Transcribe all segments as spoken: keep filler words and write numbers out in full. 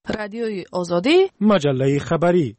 رادیوی آزادی، مجله خبری.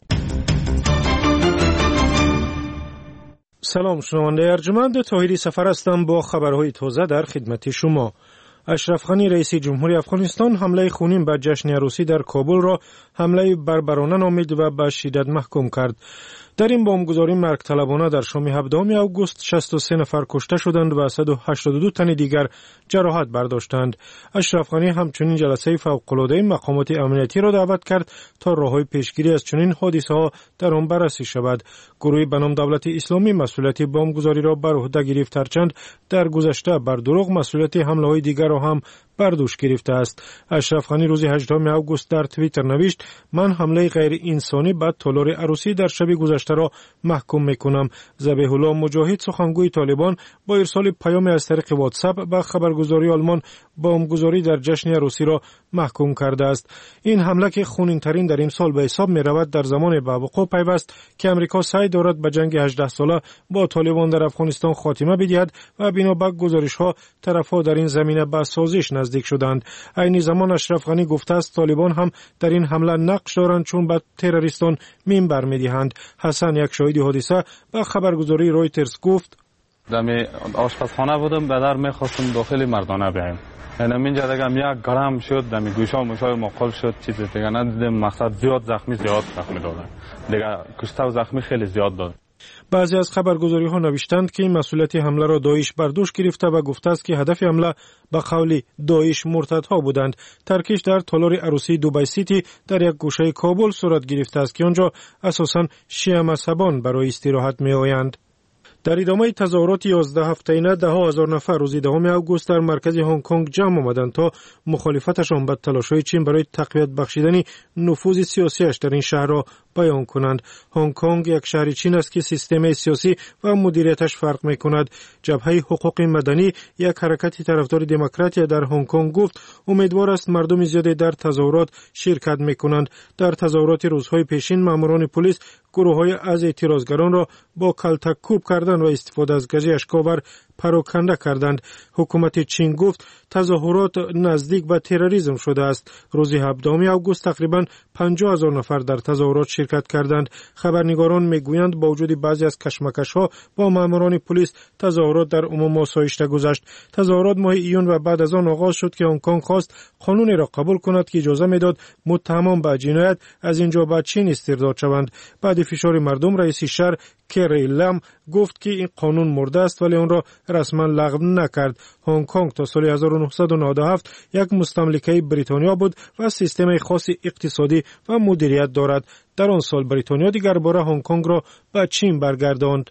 سلام، شنونده ارجمند طاهری سفر هستم با خبرهای تازه در خدمت شما. اشرف غنی رئیس جمهوری افغانستان حمله خونین به جشن عروسی در کابل را حمله بربرانه نامید و به شدت محکوم کرد. در این بمبگذاری مرگ طلبانه در شام هفدهم اوگوست شصت و سه نفر کشته شدند و صد و هشتاد و دو تن دیگر جراحت برداشتند. اشرف غنی همچنین جلسه فوق‌العاده مقامات امنیتی را دعوت کرد تا راههای پیشگیری از چنین حادثه‌ها در آن بررسی شود. گروهی به نام دولت اسلامی مسئولیت بمبگذاری را بر عهده گرفت، هرچند در گذشته بر دروغ مسئولیت حمله‌های دیگر را هم بر دوش گرفته است. اشرف غنی روز هجدهم اوگوست در توییتر نوشت: من حمله غیر انسانی به تالار عروسی در شب گذشته را محکوم میکنم. ذبیح الله مجاهد سخنگوی طالبان با ارسال پیام از طریق واتساپ به خبرگزاری آلمان بمبگذاری در جشن عروسی را محکوم کرده است. این حمله که خونین‌ترین در این سال به حساب می‌رود در زمان به وقوع پیوست که امریکا سعی دارد به جنگ هجده ساله با طالبان در افغانستان خاتمه بدهد و بنا به گزارش‌ها طرف‌ها در این زمینه به سازش نزدیک شدند. عین زمان اشرف غنی گفته است طالبان هم در این حمله نقش دارند، چون به تروریستان منبر می‌دهند. حسن، یک شاهد حادثه، به خبرگزاری رویترز گفت: دم آشپزخانه بودم، به در می‌خواستم داخل مردانه بیایم. یعنی اینجا دیگه یک گرم شد، دم گوشا و موشای مقال شد، چیز دیگه ندیدم. مقصد زیاد زخمی زیاد زخمی دادن دیگه، کشته و زخمی خیلی زیاد داد. بعضی از خبرگزاری‌ها نوشتند که مسئولیت حمله را داعش بر دوش گرفته و گفته است که هدف حمله به قول داعش مرتدها بودند. ترکش در تالار عروسی دوبای سیتی در یک گوشه کابل صورت گرفته است که آنجا اساساً شیعه مذهبان برای استراحت می‌آیند. در ادامه تظاهرات یازده هفته‌ینه ده ها هزار نفر روز دهم اوگوست در مرکز هنگ کنگ جمع آمدند تا مخالفتشان به تلاش‌های چین برای تقویت بخشیدن نفوذ سیاسیش در این شهر را بیان کنند. هنگ کنگ یک شهر چین است که سیستم سیاسی و مدیریتش فرق می‌کند. جبهه حقوق مدنی، یک حرکت طرفدار دموکراسی در هنگ کنگ، گفت امیدوار است مردم زیادی در تظاهرات شرکت می‌کنند. در تظاهرات روزهای پیشین ماموران پلیس گروه‌های از اعتراضگران را با کلتک کوب کردند و استفاده از گازی اشک‌آور پراکنده کردند. حکومت چین گفت تظاهرات نزدیک به تروریسم شده است. روز هفدهم اوگوست تقریباً پنجاه هزار نفر در تظاهرات شرکت کردند. خبرنگاران میگویند با وجود بعضی از کشمکش‌ها با ماموران پلیس تظاهرات در عموم آسایش گذشت. تظاهرات ماه ایون و بعد از آن آغاز شد که هنگ کنگ خواست قانونی را قبول کند که اجازه میداد متهمان به جنایت از اینجا به چین استرداد شوند. بعد فشار مردم، رئیس شهر کری لم گفت که این قانون مرده است، ولی آن را رسما لغو نکرد. هنگ کنگ تا سال هزار و نهصد و نود و هفت یک مستملکه بریتانیا بود و سیستم خاص اقتصادی و مدیریت دارد. در آن سال بریتانیا دیگر باره هنگ کنگ را به چین برگرداند.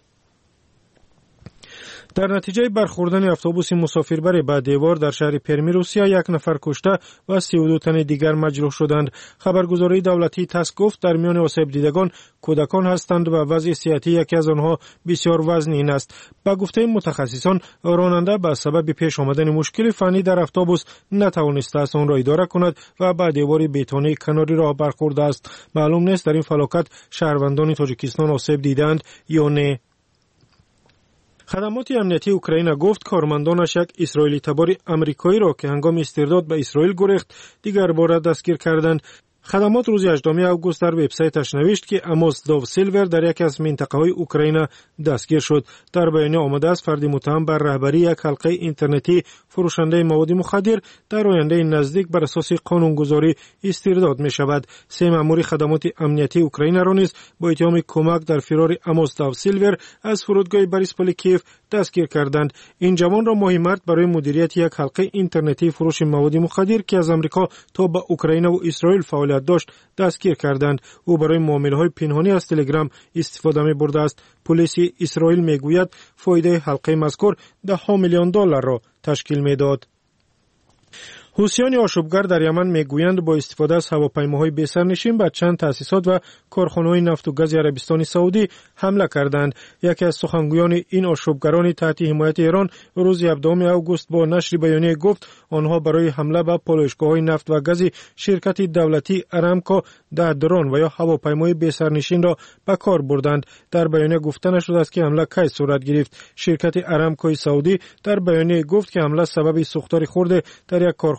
در نتیجه برخوردن اتوبوس مسافربر به دیوار در شهر پرمی روسیه یک نفر کشته و سی و دو تن دیگر مجروح شدند. خبرگزاری دولتی تاس گفت در میان آسیب دیدگان کودکان هستند و وضع صحتی یکی از آنها بسیار وزنین است. به گفته متخصصان راننده به سبب پیش آمدن مشکل فنی در اتوبوس نتوانسته است آن را اداره کند و به دیوار بتونی کناری راه برخورده است. معلوم نیست در این فلاکت شهروندان تاجیکستان آسیب دیدند یا نه. خدمات امنیتی اوکراین گفت کارمندانش یک اسرائیلی تبار امریکایی را که هنگام استرداد به اسرائیل گریخت دیگر بار دستگیر کردند. خدمات روز هجدهم اوگوست در وبسایتش نوشت که اموس داو سیلور در یک از منطقه‌های اوکراین دستگیر شد. در بیانیه آمده است فردی متهم بر رهبری یک حلقه اینترنتی فروشنده مواد مخدر در آینده نزدیک بر اساس قانونگذاری استرداد می شود. سه مأمور خدمات امنیتی اوکراین را نیز با اتهام کمک در فرار اموس داو سیلور از فرودگاه بریسپول کیف دستگیر کردند. این جوان را ماهی مارس برای مدیریت یک حلقه اینترنتی فروش مواد مخدر که از آمریکا تا به اوکراین و اسرائیل فعالیت داشت دستگیر کردند. او برای معامله‌های پنهانی از تلگرام استفاده می برده است. پلیس اسرائیل می گوید فایده حلقه مذکور ده ها میلیون دلار را تشکیل می داد. حوثیان آشوبگر در یمن میگویند با استفاده از هواپیماهای بی‌سرنشین به چند تأسیسات و کارخانه‌های نفت و گاز عربستان سعودی حمله کردند. یکی از سخنگویان این آشوبگران تحت حمایت ایران روز هفدهم اوگوست با نشر بیانیه گفت آنها برای حمله به پالایشگاه‌های نفت و گاز شرکت دولتی ارامکو ده درون و یا هواپیمای بی‌سرنشین را به کار بردند. در بیانیه گفته نشد است که حمله کی صورت گرفت. شرکت ارامکو سعودی در بیانیه گفت که حمله سبب سوختاری خورده در یک کارخانه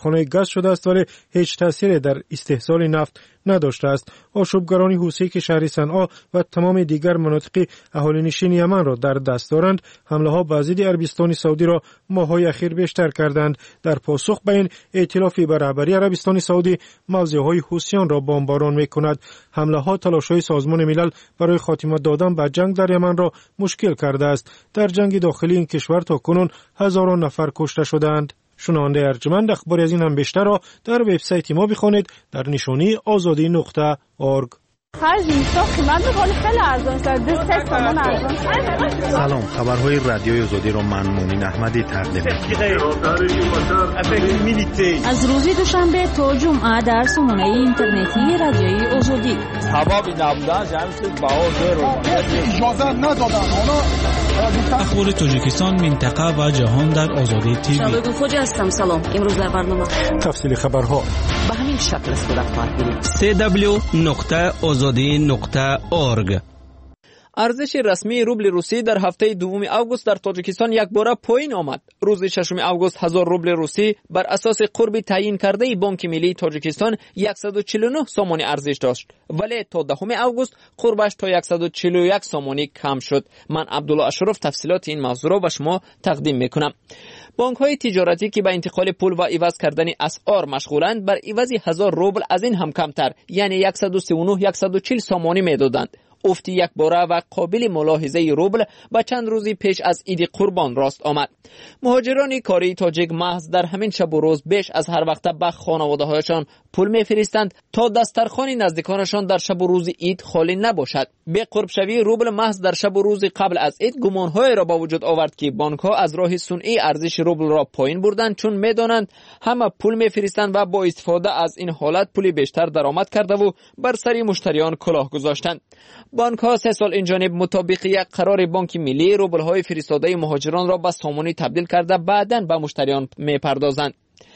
کارخانه گاز شده است ولی هیچ تأثیری در استحصال نفت نداشته است. آشوبگران حوثی که شهر صنعا و تمام دیگر مناطق اهالی نشین یمن را در دست دارند، حمله ها به ضد عربستان سعودی را ماه‌های اخیر بیشتر کردند. در پاسخ به این، ائتلافی به رهبری عربستان سعودی موضع‌های حوثیان را بمباران می‌کند. حمله ها تلاش‌های سازمان ملل برای خاتمه دادن به جنگ در یمن را مشکل کرده است. در جنگ داخلی این کشور تاکنون هزاران نفر کشته شدند. شنونده ارجمند اخباری از این هم بیشتر را در وبسایت ما بخوانید در نشانی آزادی نقطه اورگ. سلام، خبرهای رادیوی آزادی را من مومن احمدی تقدیم می‌کنم. از روز دوشنبه تا جمعه در سامانه اینترنتی رادیوی آزادی. سبب نبودن جمعیت باور اجازه ندادن. اخبار تاجیکستان، منطقه و جهان در آزادی تیوی. شباب فوجی هستم. سلام. امروز در برنامه تفصیل خبرها به همین شکل صورت خواهد گرفت. سی دبلیو نقطه آزادی نقطه اورگ. ارزش رسمی روبل روسی در هفته دوم آگوست در تاجیکستان یک باره پایین آمد. روز ششم آگوست هزار روبل روسی بر اساس قرب تعیین کرده بانک ملی تاجیکستان صد و چهل و نه سامانی ارزش داشت، ولی تا دهم آگوست قربش تا صد و چهل و یک سامانی کم شد. من عبدالله اشرف تفصیلات این موضوع را به شما تقدیم میکنم. بانک های تجارتی که به انتقال پول و عوض کردن اسعار مشغولند بر عوض هزار روبل از این هم کمتر، یعنی صد و سی و نه صد و چهل سامانی میدادند. افتی یک باره و قابل ملاحظه روبل با چند روزی پیش از عید قربان راست آمد. مهاجران کاری تاجیک محض در همین شب و روز بیش از هر وقت به خانواده‌هایشان پول می‌فرستند تا دسترخوان نزدیکانشان در شب و روز عید خالی نباشد. به قرب شوی روبل محض در شب و روز قبل از عید گمان‌های را با وجود آورد که بانک‌ها از راه صنعی ارزش روبل را پایین بردند، چون می‌دانند همه پول می‌فرستند و با استفاده از این حالت پولی بیشتر درآمد کرده و بر سر مشتریان کلاه گذاشتند. بانک‌ها سه سال اینجانب مطابق یک قرار بانک ملی روبل‌های فرستاده مهاجران را به سامانی تبدیل کرده بعداً به مشتریان می‌پردازند.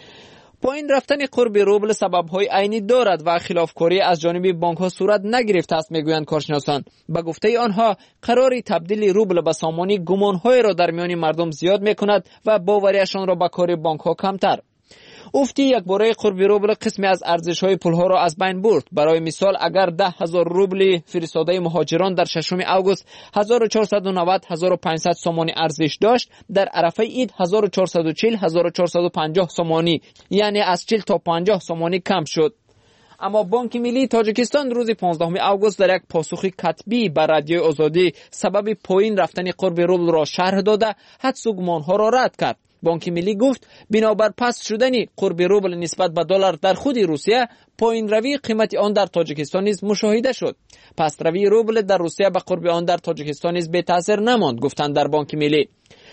پایین رفتن قرب روبل سبب‌های عینی دارد و خلافکاری از جانب بانک‌ها صورت نگرفته است میگویند کارشناسان. به گفته آنها قرار تبدیل روبل به سامانی گمان‌های را در میان مردم زیاد می‌کند و باوریشان را به کار بانک‌ها کمتر. افتی یک باره قرب روبل قسمی از ارزش‌های پول‌ها را از بین برد. برای مثال اگر ده هزار روبل فرستاده مهاجران در ششم آگوست هزار و چهارصد و نود هزار و پانصد سامانی ارزش داشت، در عرفه عید هزار و چهارصد و چهل هزار و چهارصد و پنجاه سامانی، یعنی از چهل تا پنجاه سامانی کم شد. اما بانک ملی تاجیکستان روز پانزدهم آگوست در یک پاسخ کتبی بر رادیوی آزادی سبب پایین رفتن قرب روبل را شرح داده حدس و گمان‌ها را رد کرد. بانک ملی گفت بنابر پست شدن قرب روبل نسبت به دلار در خود روسیه، پایین روی قیمت آن در تاجیکستان نیز مشاهده شد. پست روی روبل در روسیه به قرب آن در تاجیکستان نیز بی تاثیر نماند، گفتند در بانک ملی.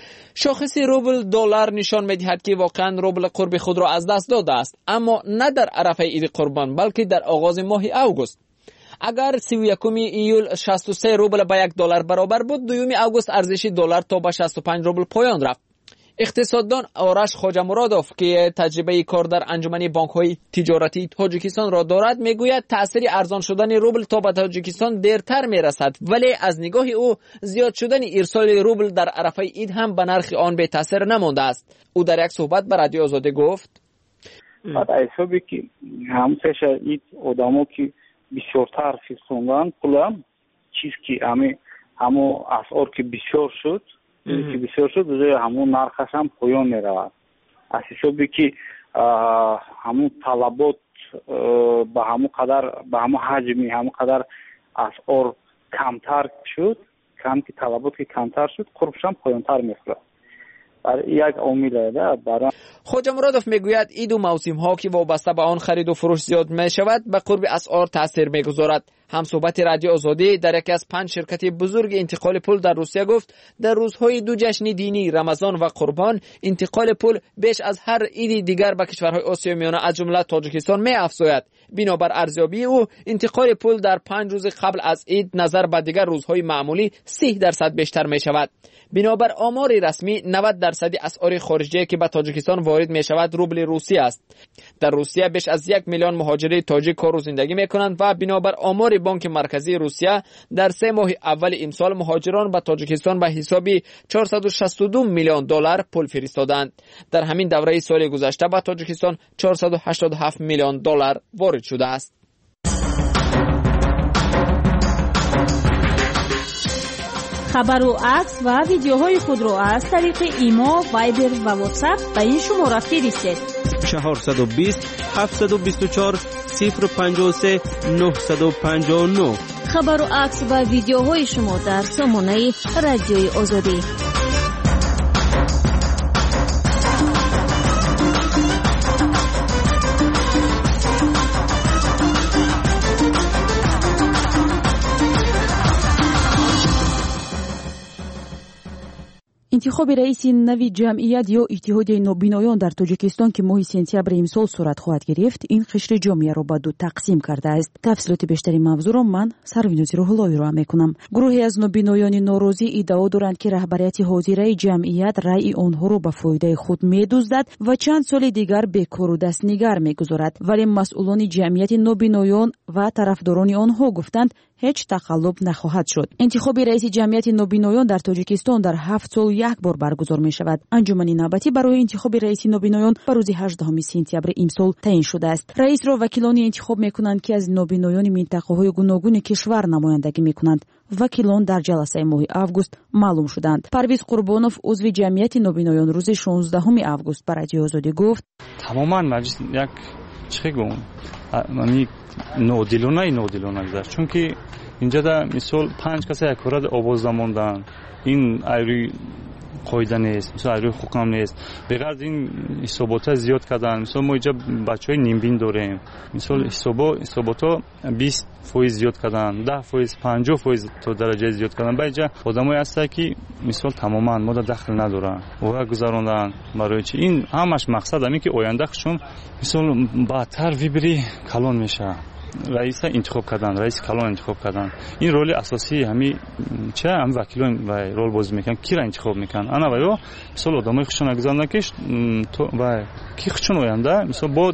شاخص روبل دلار نشان می‌دهد که واقعا روبل قرب خود را از دست داده است، اما نه در عرفه عید قربان بلکه در آغاز ماه آگوست. اگر سی و یکم ایول شصت و سه روبل به یک دلار برابر بود، دوم آگوست ارزش دلار تا به شصت و پنج روبل پایان رفت. اقتصاددان آرش خواجه مرادوف که تجربه کار در انجمن بانک‌های تجارتی تاجیکستان را دارد میگوید تأثیر ارزان شدن روبل تا به تاجیکستان دیرتر میرسد، ولی از نگاه او زیاد شدن ارسال روبل در عرفه عید هم به نرخ آن به تاثیر نمانده است. او در یک صحبت به رادیو آزادی گفت بعد حسابی که هم پیش عید آدم‌ها که بسیارتر فرستوندن پولم چیز که همه همو اسعار که بسیار شد که بسیار شد روی همون نرخش هم پایان میرود. از حسابی که همون طلبات به همون قدر به همون حجمی همون قدر اسعار کمتر شد، کم که طلبات که کمتر شد قربش هم پایانتر میخورد. یک عامل ده برای خواجه مرادوف میگوید این دو موسم ها که وابسته به آن خرید و فروش زیاد می شود به قرب اسعار تاثیر میگذارد. هم صحبت رادیو آزادی در یکی از پنج شرکت بزرگ انتقال پول در روسیه گفت در روزهای دو جشن دینی رمضان و قربان انتقال پول بیش از هر عید دیگر به کشورهای آسیا میانه از جمله تاجیکستان می افزاید. بنابر ارزیابی او انتقال پول در پنج روز قبل از عید نظر به دیگر روزهای معمولی سی درصد بیشتر می شود. بنابر آمار رسمی نود درصد اسعار خارجی که به تاجیکستان وارد می شود روبل روسی است. در روسیه بیش از یک میلیون مهاجر تاجیک کار و زندگی می کنند و بنابر آمار حساب بانک مرکزی روسیه در سه ماه اول امسال مهاجران به تاجیکستان به حساب چهارصد و شصت و دو میلیون دلار پول فرستادند. در همین دوره سال گذشته به تاجیکستان چهارصد و هشتاد و هفت میلیون دلار وارد شده است. خبر و عکس و ویدیوهای خود را از طریق ایما، وایبر و واتساپ به این شماره فرستید: چهارصد و بیست هفتصد و بیست و چهار صفر پنجاه و سه نهصد و پنجاه و نه. خبر و عکس و ویدیوهای شما در سامانه رادیوی آزادی. انتخاب رئیس نوی جمعیت یا اتحاد نابینایان در تاجیکستان که ماه سپتامبر امسال صورت خواهد گرفت، این قشر جامعه را به دو تقسیم کرده است. تفصیلات بیشتری موضوع را من سروینوز روح‌اللهی را میکنم. گروهی از نابینایان ناراضی ادعا دارند که رهبریت حاضره جمعیت رأی آنها را به فایده خود می‌دزدد و چند سال دیگر بیکار و دستنگر می‌گذارد، ولی مسئولان جمعیت نابینایان و طرفداران آنها گفتند هیچ تقلب نخواهد شد. انتخاب رئیس جمعیت نابینایان در تاجیکستان در هفت سال یک بار برگزار می شود. انجمن نوبتی برای انتخاب رئیس نابینایان بر روز هجدهم سپتامبر امسال تعیین شده است. رئیس را وکیلانی انتخاب می کنند که از نابینایان منطقه‌های گوناگون کشور نمایندگی می کنند. وکیلان در جلسه ماه آگوست معلوم شدند. پرویز قربانوف عضو جمعیت نابینایان روز شانزدهم آگوست بر رادیو آزادی گفت: تماما مجلس یک چی گفتم من نودیلونای نودیلونای گذاشت، چون که اینجا در مثال پنج کسی یک کورد آواز نموندن، این ایروی قاعده نیست، مثلا ایروی حکم نیست، بغیر این حسابات زیاد کردن. مثلا ما اینجا بچهای نیمبین داریم، مثلا حسابا حساباتا بیست فایز زیاد کردن، ده فایز پنجاه فایز تا درجه زیاد کردن. با اینجا آدمایی هستن که مثلا تماما ما دخل ندارن و گذراندن برای چی. این همش مقصد همین که آیندهشون مثلا بعدتر ویبری کلان میشه. رئیس انتخاب کردن، رئیس کلان انتخاب کردن، این رول اساسی همین چه هم وکیلان و رول بازی میکنن. کی را انتخاب میکنن؟ انا و یا مثلا آدمای خشون گذارن که تو و کی خشون آینده مثلا با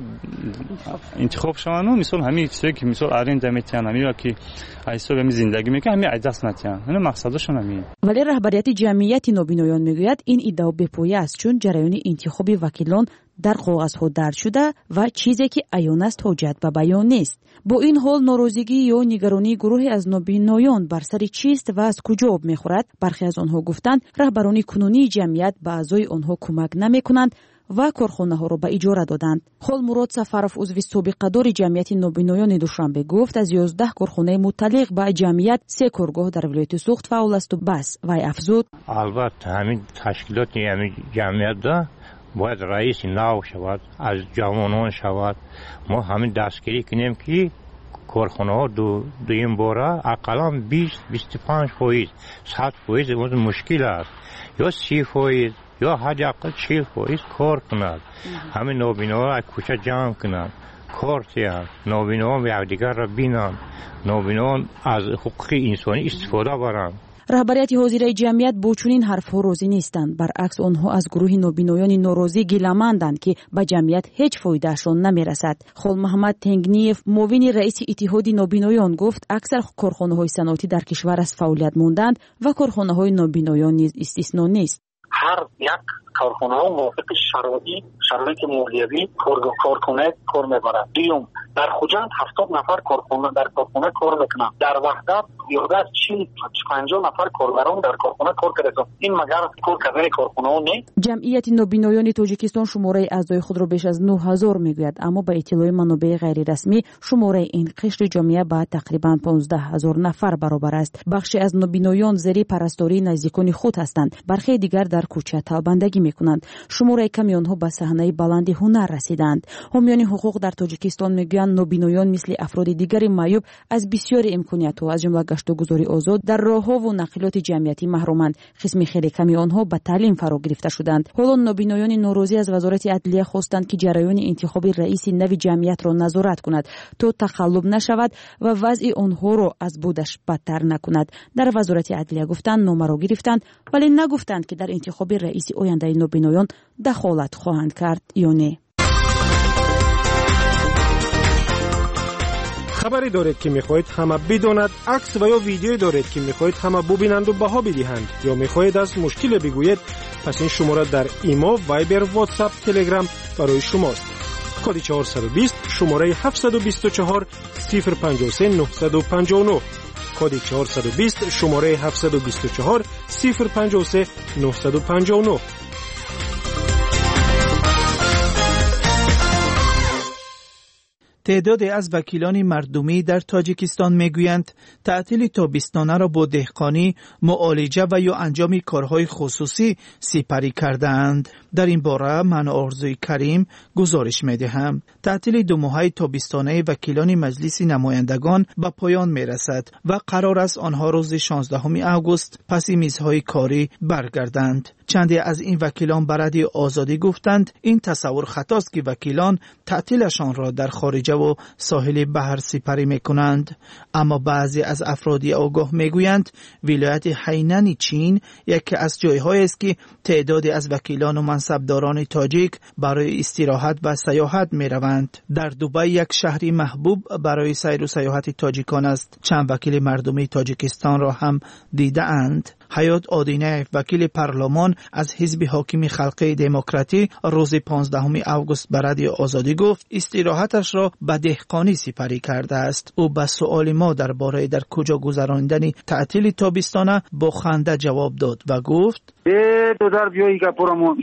انتخاب شوند، مثلا همین چیزی که مثلا آرنده میتونن همین که ایسا به زندگی میکنه همین دست نتیان. این مقصدشون همین. ولی رهبریت جمعیت نابینایان میگوید این ادعا بی‌پایه است، چون جریان انتخاب وکیلان در کاغذها درج شده و چیزی که عیان است حجت به بیان نیست. با این حال ناراضگی یا نگرانی گروهی از نابینایان بر سر چیست و از کجا آب میخورد؟ برخی از آنها گفتند رهبران کنونی جمعیت به اعضای آنها کمک نمیکنند و کارخانه ها را به اجاره دادند. خال مراد سفرов عضو سابق دار جمعیت نابینایان دوشنبه گفت از یازده کارخانه متعلق به جمعیت سه کارگاه در ولایت سوخت فعال است و بس. و افزود: البته همین تشکیلات همین جمعیت دا باید رئیس نو شود، از جوانان شود. ما همین دستگیری کنیم که کارخانه ها دو دویم باره اقلا بیست بیست و پنج فایز صد فایز مشکل است، یا سی فایز یا حداقل چهل فایز کار کند. همین نابینا کوچه جمع کنند، کار تیان نابینا یکدیگر را بینند، نابینا از حقوق انسانی استفاده برند. رهبریت حاضره جمعیت با چنین حرفها راضی نیستند. برعکس آنها از گروه نابینایان ناراضی گیله‌مندند که به جمعیت هیچ فایدهشان نمیرسد. خال محمد تنگنیف معاون رئیس اتحاد نابینایان گفت اکثر کارخانه‌های صنعتی در کشور از فعالیت ماندند و کارخانه‌های نابینایان نیز استثنا نیست. هر یک کارخانه ها موافق شرایط شرایط مالیوی کارخانه کار میبرند. دیوم در خوجند هفتاد نفر کارخانه در کارخانه کار میکنند. در وحدت زیاده از چهل تا پنجاه نفر کارگران در کارخانه کار کردند. این مگر کار کردن کارخانه ها نیست؟ جمعیت نابینایان تاجیکستان شماره اعضای خود را بیش از نه هزار میگوید، اما به اطلاع منابع غیر رسمی شماره این قشر جامعه به تقریبا پانزده هزار نفر برابر است. بخشی از نابینایان زیر پرستاری نزدیکان خود هستند، برخی دیگر در کوچه تابندگی میکنند. شماره کمی آنها به صحنه بلند هنر رسیدند. حامیان حقوق در تاجیکستان میگویند نابینایان مثل افراد دیگر معیوب از بسیاری امکانیت‌ها از جمله گشت و گذاری آزاد در راه‌ها و نقلات جمعیتی محرومند. قسم خیلی کمی آنها به تعلیم فرا گرفته شدند. حالا نابینایان ناراضی از وزارت عدلیه خواستند که جریان انتخاب رئیس نوی جمعیت را نظارت کند تا تقلب نشود و وضع آنها را از بودش بدتر نکند. در وزارت عدلیه گفتند نامه را گرفتند، ولی نگفتند که در انتخاب رئیس آینده نابینایان دخالت خواهند کرد یا نه. خبری دارید که میخواهید همه بداند، عکس و یا ویدیویی دارید که میخواهید همه ببینند و بها بدهند، یا میخواهید از مشکل بگویید، پس این شماره در ایما، وایبر، واتساپ، تلگرام برای شماست. کد چهارصد و بیست شماره هفتصد و بیست و چهار صفر پنجاه و سه نهصد و پنجاه و نه. کد چهارصد و بیست شماره هفتصد و بیست و چهار صفر پنجاه و سه نهصد و پنجاه و نه. تعدادی از وکیلان مردمی در تاجیکستان میگویند تعطیل تابستانه را با دهقانی، معالجه و یا انجام کارهای خصوصی سپری کردند. در این باره من آرزوی کریم گزارش میدهم. تعطیل دو ماهه تابستانه وکیلان مجلس نمایندگان به پایان میرسد و قرار است آنها روز شانزدهم آگوست پس میزهای کاری برگردند. چندی از این وکیلان به رادیو آزادی گفتند این تصور خطاست که وکیلان تعطیلشان را در خارجه و ساحل بحر سپری میکنند. اما بعضی از افرادی آگاه میگویند ولایت هینان چین یکی از جایهایی است که تعدادی از وکیلان و منصبداران تاجیک برای استراحت و سیاحت میروند. در دبی یک شهری محبوب برای سیر و سیاحت تاجیکان است. چند وکیل مردمی تاجیکستان را هم دیده اند. حیات آدینه وکیل پارلمان از حزب حاکم خلقی دموکراتی روز پانزدهم آگوست به رادیو آزادی گفت استراحتش را به دهقانی سپری کرده است. او به سؤال ما درباره در کجا گذراندن تعطیل تابستانه با خنده جواب داد و گفت تو در بیایی که پرمون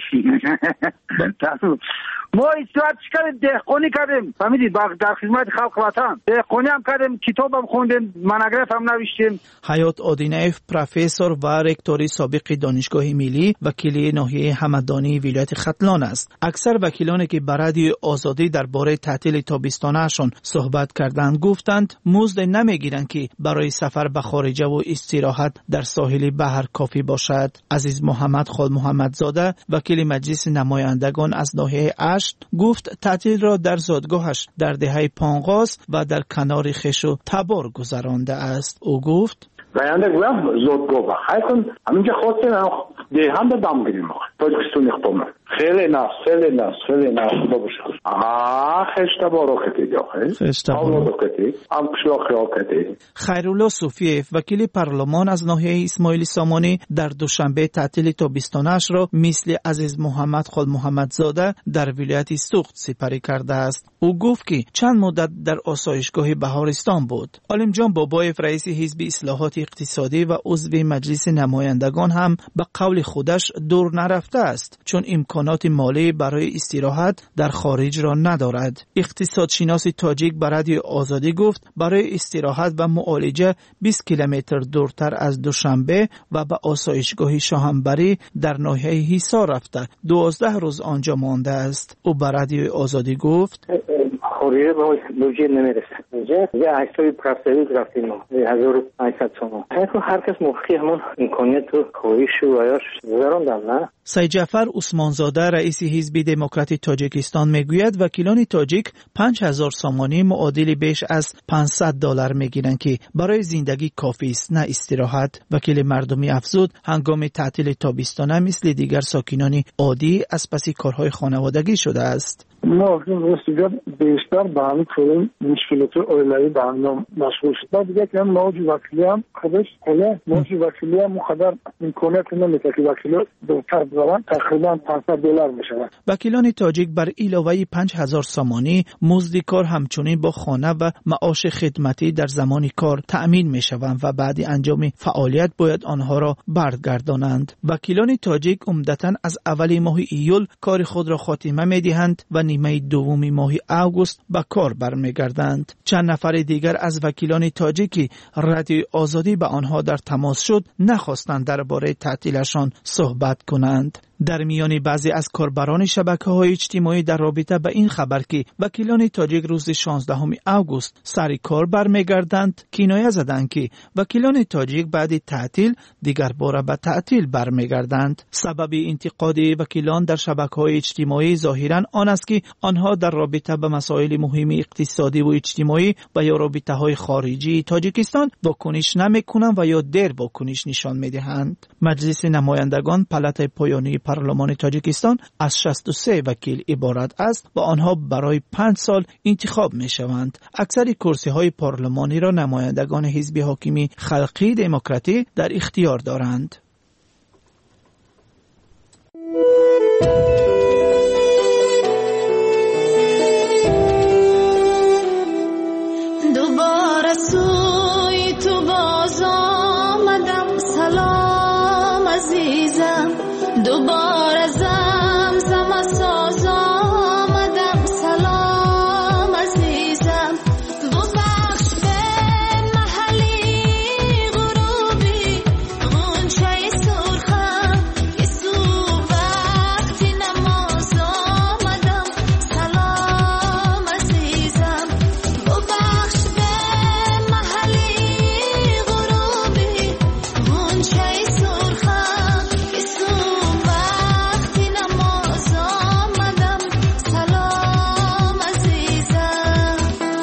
ما استراحت کردیم، دهقانی کردیم، فهمیدید، در خدمت خلق وطن دهقانی هم کردیم، کتاب هم خوندیم، مناگراف هم نوشتیم. حیات آدینیف پروفسور و رکتوری سابق دانشگاه ملی وکیل ناحیه همدانی ولایت ختلان است. اکثر وکیلانی که به رادیو آزادی درباره تعطیل تابستانه‌شان صحبت کردند گفتند مزد نمیگیرند که برای سفر به خارجه و استراحت در ساحل بحر کافی باشد. عزیز محمد خال محمدزاده وکیل مجلس نمایندگان از ناحیه گفت تعطیل را در زادگاهش در دهه پانغاز و در کنار خش و تبار گذرانده است. او گفت زاینده گویم زادگاه و خیلی همینجا خواستیم دیهم به دام گیریم تاجیکستان اختامه خیلی نه خیلی نه خیلی نه خدا بشکر آه خشت بارو کتید خشت بارو کتید ام کشلاخی ها کتید. خیرالله صوفیف وکیل پارلمان از ناحیه اسماعیل سامانی در دوشنبه تعطیل تابستانش را مثل عزیز محمد خال محمدزاده در ولایت سوخت سپری کرده است. او گفت که چند مدت در آسایشگاه بهارستان بود. عالم جان بابایف رئیس حزب اصلاحات اقتصادی و عضو مجلس نمایندگان هم به قول خودش دور نرفته است چون امکانات مالی برای استراحت در خارج را ندارد. اقتصادشناس تاجیک به رادیو آزادی گفت برای استراحت و معالجه بیست کیلومتر دورتر از دوشنبه و به آسایشگاه شاهنبری در ناحیه حصار رفته دوازده روز آنجا مانده است. او به رادیو آزادی گفت خارجه با لوجی نمیرسه. اینجا یه عکسای پرسپکتیو گرفتیم هزار و پانصد تومان. هر کس موقعی همون امکانیت و کاریش و عیاش گذراندن نه. سید جعفر عثمانزاده رئیس حزب دموکرات تاجیکستان میگوید وکیلان تاجیک پنج هزار سامانی معادل بیش از پانصد دلار میگیرند که برای زندگی کافی است نه استراحت. وکیل مردمی افزود هنگام تعطیل تابستانه مثل دیگر ساکنان عادی از پس کارهای خانوادگی شده است. ما اینجا بیشتر به همین طور مشکلات اولیه به هم مشغول شد. بعد دیگه که موج وکیلی هم خودش حالا موج وکیلی هم مقدر امکانات نمیده که وکیل دورتر بزنن تقریبا پانصد دلار میشه. وکیلان تاجیک بر علاوه پنج هزار سامانی مزد کار همچنین با خانه و معاش خدمتی در زمان کار تأمین میشوند و بعد انجام فعالیت باید آنها را برگردانند. وکیلان تاجیک عمدتاً از اول ماه ایول کار خود را خاتمه میدهند و نیمه دوم ماه آگوست به کار برمیگردند. چند نفر دیگر از وکیلان تاجیکی رادیو آزادی به آنها در تماس شد نخواستند درباره تعطیلشان صحبت کنند. در میان بعضی از کاربران شبکه‌های اجتماعی در رابطه به این خبر که وکیلان تاجیک روز شانزدهم آگوست سر کار برمیگردند کنایه زدند که وکیلان تاجیک بعد تعطیل دیگر باره به تعطیل برمیگردند. سبب انتقاد وکیلان در شبکه‌های اجتماعی ظاهراً آن است که آنها در رابطه به مسائل مهم اقتصادی و اجتماعی و یا رابطه‌های خارجی تاجیکستان واکنش نمی‌کنند و یا دیر واکنش نشان می‌دهند. مجلس نمایندگان پلات پایانی پارلمان تاجیکستان از شصت و سه وکیل عبارت است و آنها برای پنج سال انتخاب می شوند. اکثر کرسی های پارلمانی را نمایندگان حزب حاکمی خلقی دموکراتی در اختیار دارند. دوباره سوی تو باز آمدم، سلام عزیزم. دوباره زمزم ساز آمدم، سلام عزیزم. ببخش به محلی غروبی غنچه سرخم که سو وقتی نماز آمدم، سلام عزیزم. ببخش به محلی غروبی غنچه سرخم که سو وقتی نماز آمدم، سلام عزیزم.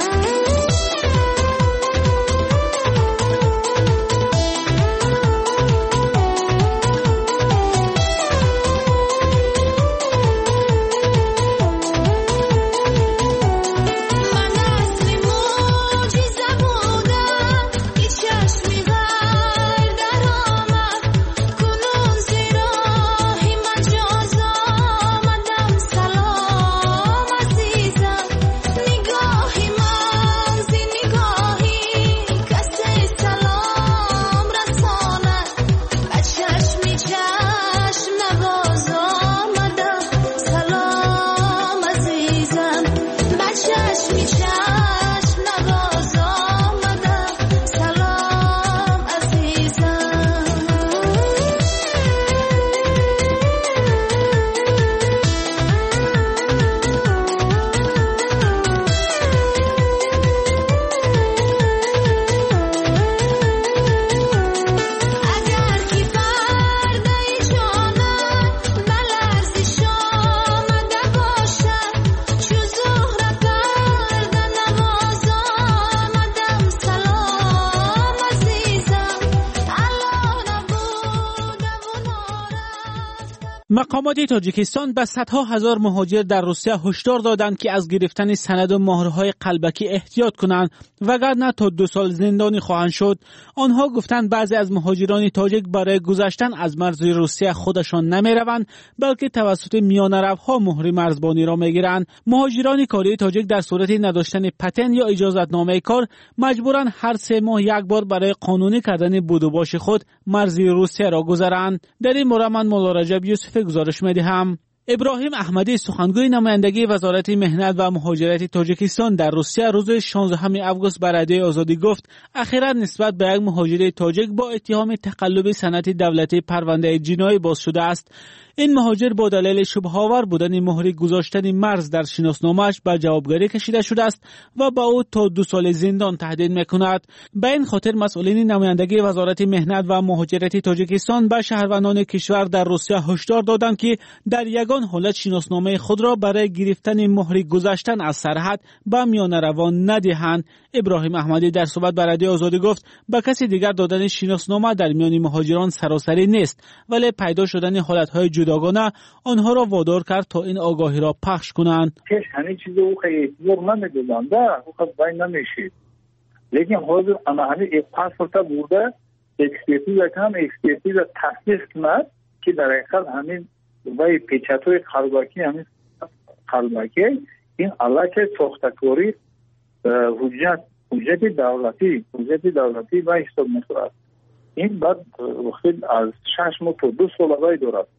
من اصلی معجزه بودم که چشمی غیر در آمد، کنون زیراهی مجاز آمدم، سلام عزیزم. نگاهی مغزی نگاهی کسی سلام رساند، و چشمی چشم نواز آمدم، سلام عزیزم. و چشمی چشم نواز آمدم، سلام عزیزم. اگر کی پرده جانم به لرزش آمده باشد، چو زهره پرده نواز آمدم، سلام عزیزم. الا نبودم و نارفتم. مقامات تاجیکستان به صدها هزار مهاجر در روسیه هشدار دادند که از گرفتن سند و مهرهای قلبکی احتیاط کنند وگرنه تا دو سال زندانی خواهند شد. آنها گفتند بعضی از مهاجران تاجیک برای گذشتن از مرز روسیه خودشان نمیروند بلکه توسط میانه‌روها مهر مرزبانی را میگیرند. مهاجران کاری تاجیک در صورت نداشتن پتن یا اجازتنامه کار مجبورند هر سه ماه یک بار برای قانونی کردن بود و باش خود مرز روسیه را گذرند. در این مورد من مولا رجب یوسف گزارش میدهم. ابراهیم احمدی سخنگوی نمایندگی وزارت مهنت و مهاجرت تاجیکستان در روسیه روز شانزدهم آگوست به رادیوی آزادی گفت اخیراً نسبت به یک مهاجر تاجیک با اتهام تقلب سند دولتی پرونده جنایی باز شده است. این مهاجر با دلیل شبه‌آور بودن مهر گذاشتن مرز در شناسنامه‌اش به جوابگری کشیده شده است و با او تا دو سال زندان تهدید می‌کند. به این خاطر مسئولین نمایندگی وزارت مهنت و مهاجرت تاجیکستان به شهروندان کشور در روسیه هشدار دادند که در یگان حالت شناسنامه خود را برای گرفتن مهر گذشتن از سرحد به میانه‌روان ندهند. ابراهیم احمدی در صحبت با رادیو آزادی گفت به کسی دیگر دادن شناسنامه در میان مهاجران سراسری نیست، ولی پیدا شدن حالت‌های جداگانه آنها را وادار کرد تا این آگاهی را پخش کنند. همه چیز او خیلی زور نمیدونن ده او خیلی باید نمیشید لیکن حاضر اما همه یک پاسپورتا بوده اکسپیرتیز کم اکسپیرتیز تصدیق کند که در حقیقت همین وی پیچتوی قلبکی همین قلبکی این علاقه ساختکاری حجت حجت دولتی حجت دولتی و حساب می‌شود. این بعد خیلی از شش ماه تا دو سال وی دارد.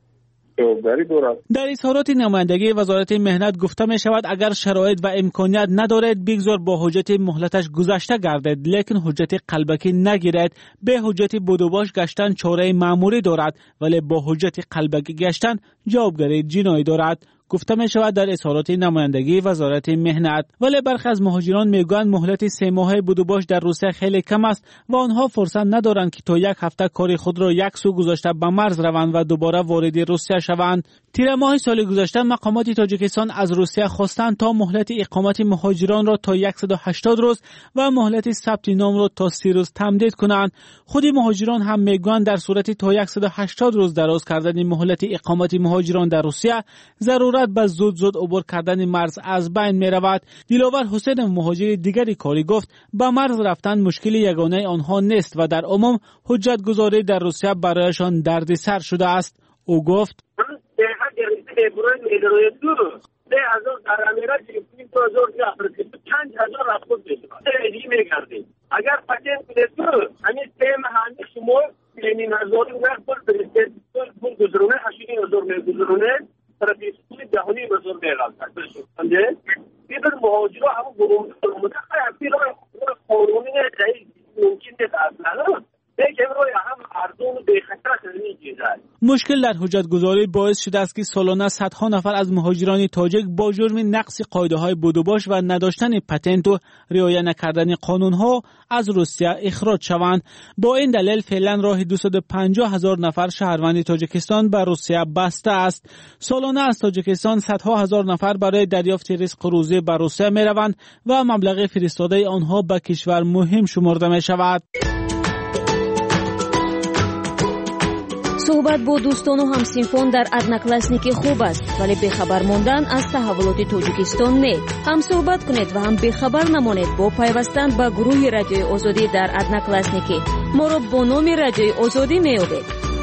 در اظهارات نمایندگی وزارت مهنت گفته می شود اگر شرایط و امکانیت ندارد بگذار با حجت مهلتش گذشته گردد، لیکن حجت قلبکی نگیرد. به حجت بودوباش گشتن چاره معمولی دارد ولی با حجت قلبکی گشتن جوابگری جنایی دارد. گفته می شود در اظهارات نمایندگی وزارت مهنت. ولی برخی از مهاجران میگویند مهلت سه ماهه بود و باش در روسیه خیلی کم است و آنها فرصت ندارند که تا یک هفته کار خود را یک سو گذاشته به مرز روند و دوباره وارد روسیه شوند. تیر ماه سال گذشته مقامات تاجیکستان از روسیه خواستند تا مهلت اقامت مهاجران را تا صد و هشتاد روز و مهلت ثبت نام را تا سی روز تمدید کنند. خود مهاجران هم میگویند در صورت تا صد و هشتاد روز دراز کردن مهلت اقامت مهاجران در روسیه ضرورت به زود زود عبور کردن مرز از بین می رود. دلاور حسین مهاجر دیگری کاری گفت به مرز رفتن مشکل یگانه آنها نیست و در عموم حجت گذاری در روسیه برایشان دردسر شده است. او گفت ده هزار در امیرات این دو هزار دیگر چند هزار رفت بشود ایدی میگردیم اگر پتن کنید همین سه مهانی شما یعنی هزاری نرد برسید بون گذرونه هشتین هزار میگذرونه ترافیسکولی دهونی هزار میگذرد سمجه؟ دیگر مهاجرها همون گروه متخیل هفتی را قانونی نتایی ممکن نیست اصلا مشکل در حجت گذاری باعث شده است که سالانه صدها نفر از مهاجران تاجیک با جرم نقض قاعده های بودوباش و نداشتن پتنت و رعایت نکردن قانون ها از روسیه اخراج شوند. با این دلیل فعلا راه دویست و پنجاه هزار نفر شهروند تاجیکستان به روسیه بسته است. سالانه از تاجیکستان صدها هزار نفر برای دریافت رزق روزی به روسیه می روند و مبلغ فرستاده آنها به کشور مهم شمرده می شود. صحبت با دوستان و همسینفان در ادناکلاسنیکی خوب است ولی بخبر ماندن از تحولات تاجیکستان نه. هم صحبت کنید و هم بخبر نمانید با پیوستن به گروه رادیوی آزادی در ادناکلاسنیکی. ما را با نام رادیوی آزادی میابید.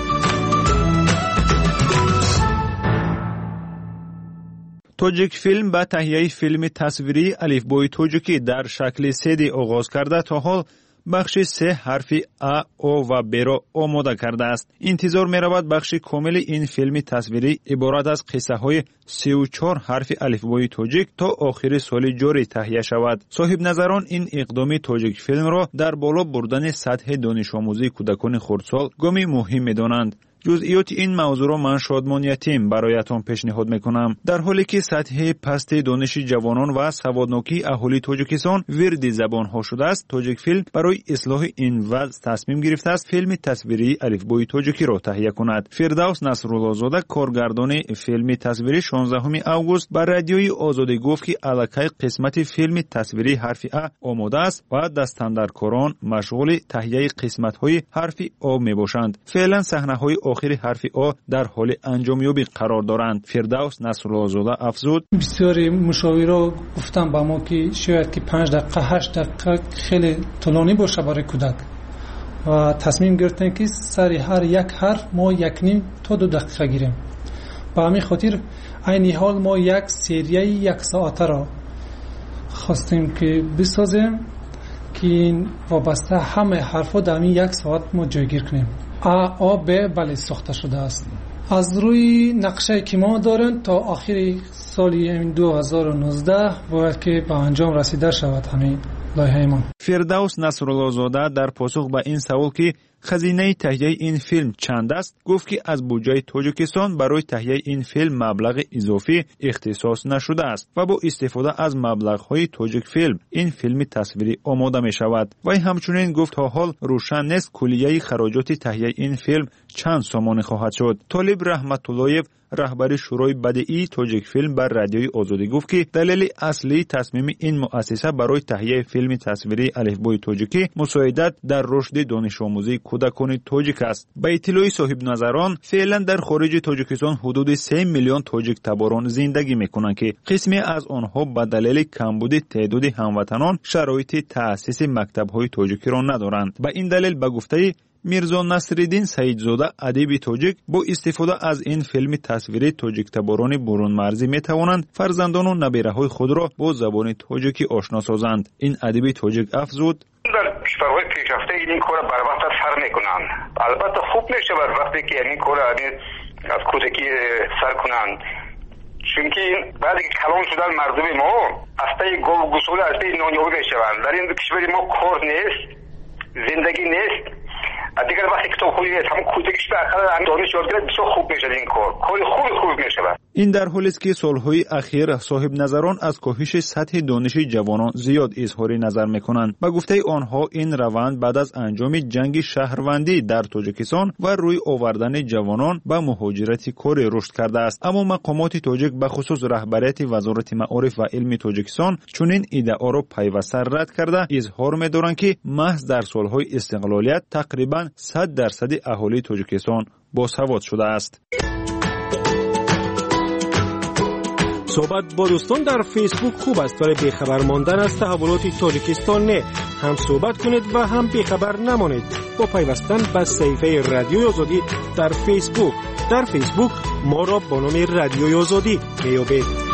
توجیک فیلم با تهیه فیلم تصویری الفبای توجیکی در شکل سیدی آغاز کرده تا حال بخش سه حرفی ا، او و ب را آماده کرده است. انتظار می رود بخش کامل این فیلم تصویری عبارت از قصه های سی و چهار حرف الفبای توجیک تا آخر سال جاری تهیه شود. صاحب نظران این اقدام توجیک فیلم را در بالا بردن سطح دانش آموزی کودکان خردسال گامی مهم می دانند. جزئیات این موضوع را من شادمان یتیم برایتان پیشنهاد میکنم. در حالی که سطح پست دانش جوانان و سوادناکی اهالی تاجیکستان ورد زبان ها شده است، توجیک فیلم برای اصلاح این وضع تصمیم گرفته است فیلم تصویری الفبای توجیکی را تهیه کند. فردوس نصرالله زاده کارگردان فیلم تصویری شانزدهم آگوست بر رادیوی آزادی گفت که الکی قسمت فیلم تصویری حرف ا آماده است و دستاندرکاران مشغول تهیه قسمت های حرف آ میباشند. فعلا صحنه های آخر حرف آ در حال انجامیابی قرار دارند. فردوس نصرالله زاده افزود بسیاری مشاورا گفتن با ما که شاید که پنج دقیقه هشت دقیقه خیلی طولانی باشه برای کودک و تصمیم گرفتن که سر هر یک حرف ما یک نیم تا دو دقیقه گیریم. با همین خاطر عین حال ما یک سریه یک ساعته را خواستیم که بسازیم که وابسته همه حرفا در این یک ساعت ما جایگیر کنیم. ا، آ، ب بله ساخته شده است. از روی نقشه که ما داریم تا آخر سال دو هزار و نوزده باید که به انجام رسیده شود همین لایحه ما. فردوس نصرالله زاده در پاسخ به این سوال که خزینه تهیه این فیلم چند است گفت که از بودجه تاجیکستان برای تهیه این فیلم مبلغ اضافی اختصاص نشده است و با استفاده از مبلغ‌های توجیک فیلم این فیلم تصویری آماده می شود. و همچنین گفت تا حال روشن نیست کلیه خراجات تهیه این فیلم چند سامانه خواهد شد. طالب رحمت اللهیف رهبر شورای بدیعی توجیک فیلم بر رادیوی آزادی گفت که دلیل اصلی تصمیم این مؤسسه برای تهیه فیلم تصویری الفبای توجیکی مساعدت در رشد دانش آموزی کودکان توجیک است. به اطلاع صاحب نظران فعلا در خارج تاجیکستان حدود سه میلیون توجیک تباران زندگی میکنند که قسمی از آنها به دلیل کمبود تعداد هموطنان شرایط تأسیس مکتب‌های توجیکی را ندارند. به این دلیل به گفته میرزا نصرالدین سعیدزاده ادیب توجیک با استفاده از این فیلم تصویری توجیک تباران برون مرزی می توانند فرزندان و نبیره های خود را با زبان توجیکی آشنا سازند. این ادیب توجیک افزود در کشورهای پیشرفته این کار بر وقت سر میکنند. البته خوب میشه بر وقتی که این کار از کودکی سر کنند، چون که بعد که کلان شدن مردم ما استه گسول استه نانیابی میشوند. در این کشور ما کار نیست، زندگی نیست. دیگر وقتی کتاب خوبی نیست همون کودکش به اقل دانش یاد گرفت بسیار خوب میشه این کار کاری خوبی خوب میشه. این در حالی است که سالهای اخیر صاحب نظران از کاهش سطح دانش جوانان زیاد اظهار نظر میکنند. با گفته آنها این روند بعد از انجام جنگ شهروندی در تاجیکستان و روی آوردن جوانان به مهاجرت کار رشد کرده است. اما مقامات تاجیک به خصوص رهبریت وزارت معارف و علم تاجیکستان چنین ادعا را پیوسته رد کرده اظهار می‌دارند که محض در سالهای استقلالیت تقریباً صد درصد اهالی تاجیکستان باسواد شده است. صحبت با دوستان در فیسبوک خوب است ولی بیخبر ماندن از تحولات تاجیکستان نه. هم صحبت کنید و هم بیخبر نمانید با پیوستن به صفحه رادیوی آزادی در فیسبوک. در فیسبوک ما را با نام رادیوی آزادی میابید.